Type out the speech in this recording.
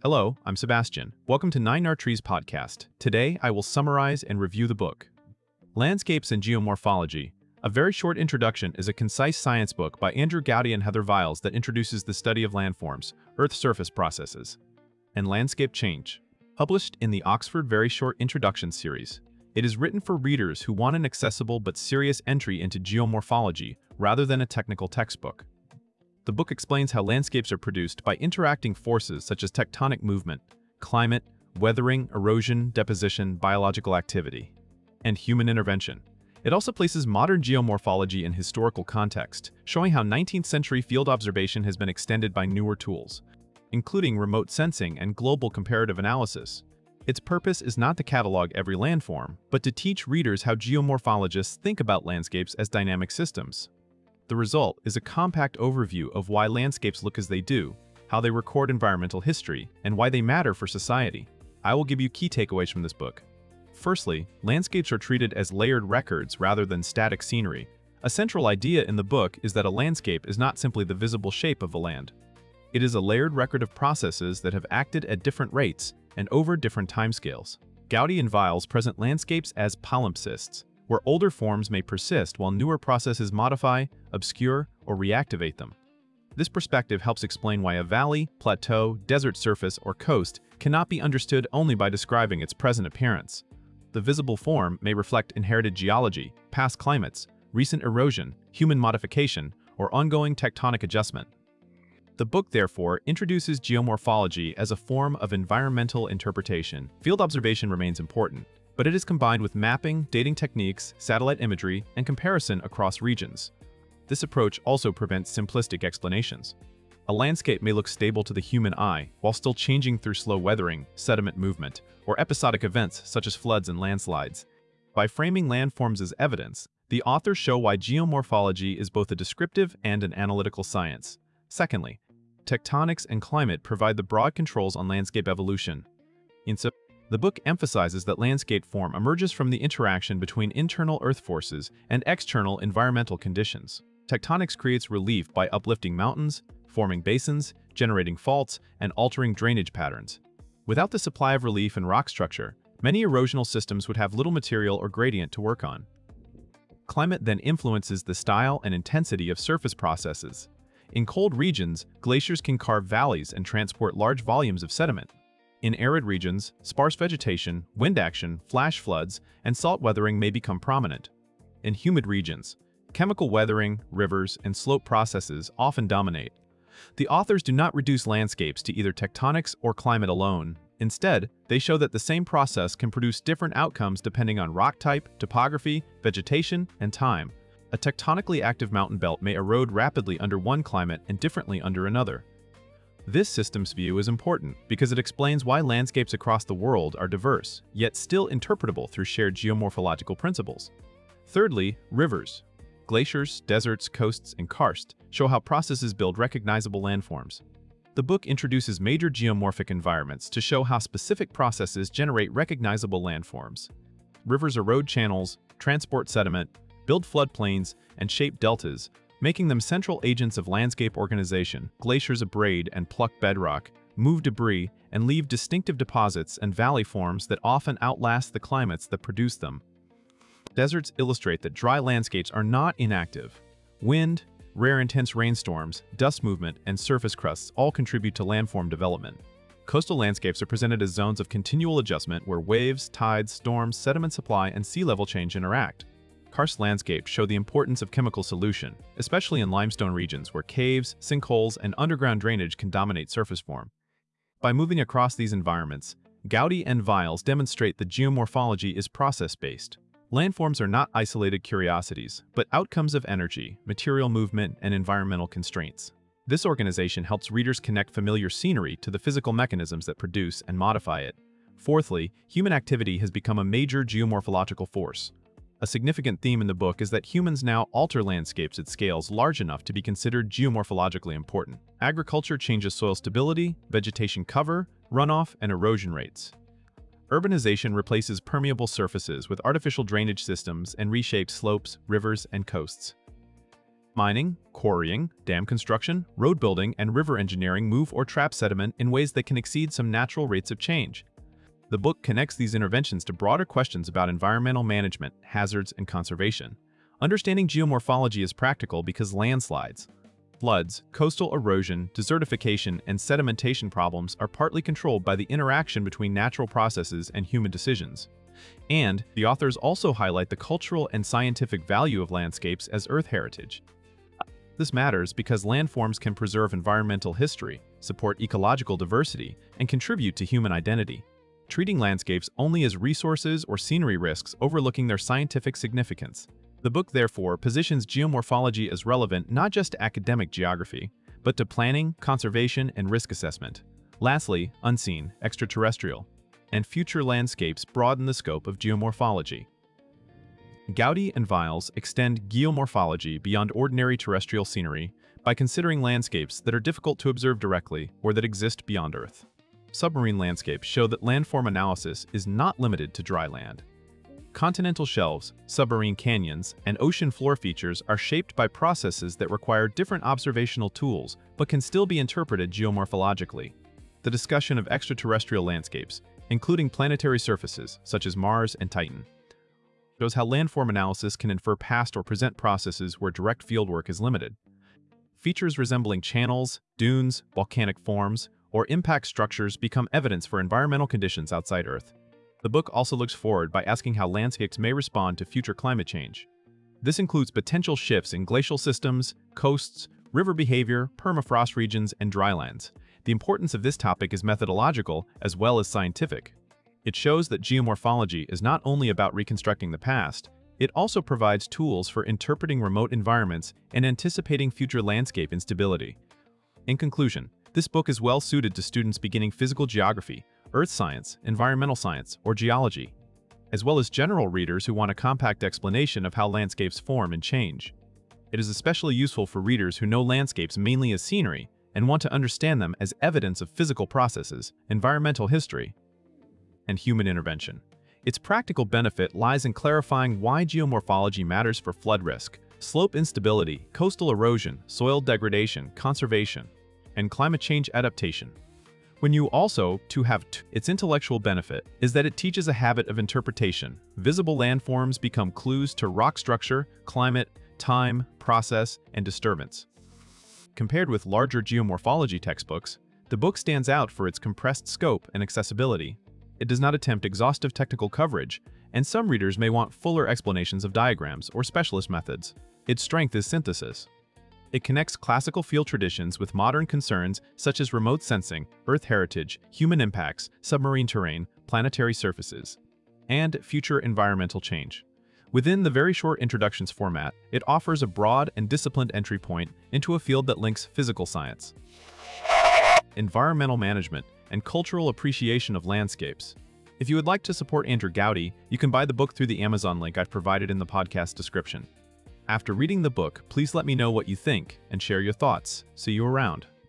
Hello, I'm Sebastian. Welcome to Nine Art Trees podcast. Today, I will summarize and review the book. Landscapes and Geomorphology. A very short introduction is a concise science book by Andrew Gowdy and Heather Viles that introduces the study of landforms, Earth surface processes, and landscape change. Published in the Oxford Very Short Introduction series, it is written for readers who want an accessible but serious entry into geomorphology rather than a technical textbook. The book explains how landscapes are produced by interacting forces such as tectonic movement, climate, weathering, erosion, deposition, biological activity, and human intervention. It also places modern geomorphology in historical context, showing how 19th century field observation has been extended by newer tools, including remote sensing and global comparative analysis. Its purpose is not to catalog every landform, but to teach readers how geomorphologists think about landscapes as dynamic systems. The result is a compact overview of why landscapes look as they do, how they record environmental history, and why they matter for society. I will give you key takeaways from this book. Firstly, landscapes are treated as layered records rather than static scenery. A central idea in the book is that a landscape is not simply the visible shape of a land. It is a layered record of processes that have acted at different rates and over different timescales. Gowdy and Viles present landscapes as palimpsests, where older forms may persist while newer processes modify, obscure, or reactivate them. This perspective helps explain why a valley, plateau, desert surface, or coast cannot be understood only by describing its present appearance. The visible form may reflect inherited geology, past climates, recent erosion, human modification, or ongoing tectonic adjustment. The book, therefore, introduces geomorphology as a form of environmental interpretation. Field observation remains important, but it is combined with mapping, dating techniques, satellite imagery, and comparison across regions. This approach also prevents simplistic explanations. A landscape may look stable to the human eye while still changing through slow weathering, sediment movement, or episodic events such as floods and landslides. By framing landforms as evidence, the authors show why geomorphology is both a descriptive and an analytical science. Secondly, tectonics and climate provide the broad controls on landscape evolution. The book emphasizes that landscape form emerges from the interaction between internal earth forces and external environmental conditions. Tectonics creates relief by uplifting mountains, forming basins, generating faults, and altering drainage patterns. Without the supply of relief and rock structure, many erosional systems would have little material or gradient to work on. Climate then influences the style and intensity of surface processes. In cold regions, glaciers can carve valleys and transport large volumes of sediment. In arid regions, sparse vegetation, wind action, flash floods, and salt weathering may become prominent. In humid regions, chemical weathering, rivers, and slope processes often dominate. The authors do not reduce landscapes to either tectonics or climate alone. Instead, they show that the same process can produce different outcomes depending on rock type, topography, vegetation, and time. A tectonically active mountain belt may erode rapidly under one climate and differently under another. This systems view is important because it explains why landscapes across the world are diverse, yet still interpretable through shared geomorphological principles. Thirdly, rivers. Glaciers, deserts, coasts, and karst show how processes build recognizable landforms. The book introduces major geomorphic environments to show how specific processes generate recognizable landforms. Rivers erode channels, transport sediment, build floodplains, and shape deltas, making them central agents of landscape organization. Glaciers abrade and pluck bedrock, move debris, and leave distinctive deposits and valley forms that often outlast the climates that produce them. Deserts illustrate that dry landscapes are not inactive. Wind, rare intense rainstorms, dust movement, and surface crusts all contribute to landform development. Coastal landscapes are presented as zones of continual adjustment where waves, tides, storms, sediment supply, and sea level change interact. Karst landscapes show the importance of chemical solution, especially in limestone regions where caves, sinkholes, and underground drainage can dominate surface form. By moving across these environments, Gowdy and Viles demonstrate that geomorphology is process-based. Landforms are not isolated curiosities, but outcomes of energy, material movement, and environmental constraints. This organization helps readers connect familiar scenery to the physical mechanisms that produce and modify it. Fourthly, human activity has become a major geomorphological force. A significant theme in the book is that humans now alter landscapes at scales large enough to be considered geomorphologically important. Agriculture changes soil stability, vegetation cover, runoff, and erosion rates. Urbanization replaces permeable surfaces with artificial drainage systems and reshaped slopes, rivers, and coasts. Mining, quarrying, dam construction, road building, and river engineering move or trap sediment in ways that can exceed some natural rates of change. The book connects these interventions to broader questions about environmental management, hazards, and conservation. Understanding geomorphology is practical because landslides, floods, coastal erosion, desertification, and sedimentation problems are partly controlled by the interaction between natural processes and human decisions. And the authors also highlight the cultural and scientific value of landscapes as Earth heritage. This matters because landforms can preserve environmental history, support ecological diversity, and contribute to human identity. Treating landscapes only as resources or scenery risks overlooking their scientific significance. The book, therefore, positions geomorphology as relevant not just to academic geography, but to planning, conservation, and risk assessment. Lastly, unseen, extraterrestrial, and future landscapes broaden the scope of geomorphology. Gowdy and Viles extend geomorphology beyond ordinary terrestrial scenery by considering landscapes that are difficult to observe directly or that exist beyond Earth. Submarine landscapes show that landform analysis is not limited to dry land. Continental shelves, submarine canyons, and ocean floor features are shaped by processes that require different observational tools but can still be interpreted geomorphologically. The discussion of extraterrestrial landscapes, including planetary surfaces such as Mars and Titan, shows how landform analysis can infer past or present processes where direct fieldwork is limited. Features resembling channels, dunes, volcanic forms, or impact structures become evidence for environmental conditions outside Earth. The book also looks forward by asking how landscapes may respond to future climate change. This includes potential shifts in glacial systems, coasts, river behavior, permafrost regions, and drylands. The importance of this topic is methodological as well as scientific. It shows that geomorphology is not only about reconstructing the past, it also provides tools for interpreting remote environments and anticipating future landscape instability. In conclusion, this book is well suited to students beginning physical geography, earth science, environmental science, or geology, as well as general readers who want a compact explanation of how landscapes form and change. It is especially useful for readers who know landscapes mainly as scenery and want to understand them as evidence of physical processes, environmental history, and human intervention. Its practical benefit lies in clarifying why geomorphology matters for flood risk, slope instability, coastal erosion, soil degradation, conservation, and climate change adaptation. When you also have its intellectual benefit is that it teaches a habit of interpretation. Visible landforms become clues to rock structure, climate, time, process, and disturbance. Compared with larger geomorphology textbooks, the book stands out for its compressed scope and accessibility. It does not attempt exhaustive technical coverage, and some readers may want fuller explanations of diagrams or specialist methods. Its strength is synthesis. It connects classical field traditions with modern concerns such as remote sensing, Earth heritage, human impacts, submarine terrain, planetary surfaces, and future environmental change. Within the very short introductions format, it offers a broad and disciplined entry point into a field that links physical science, environmental management, and cultural appreciation of landscapes. If you would like to support Andrew Gowdy, you can buy the book through the Amazon link I've provided in the podcast description. After reading the book, please let me know what you think and share your thoughts. See you around.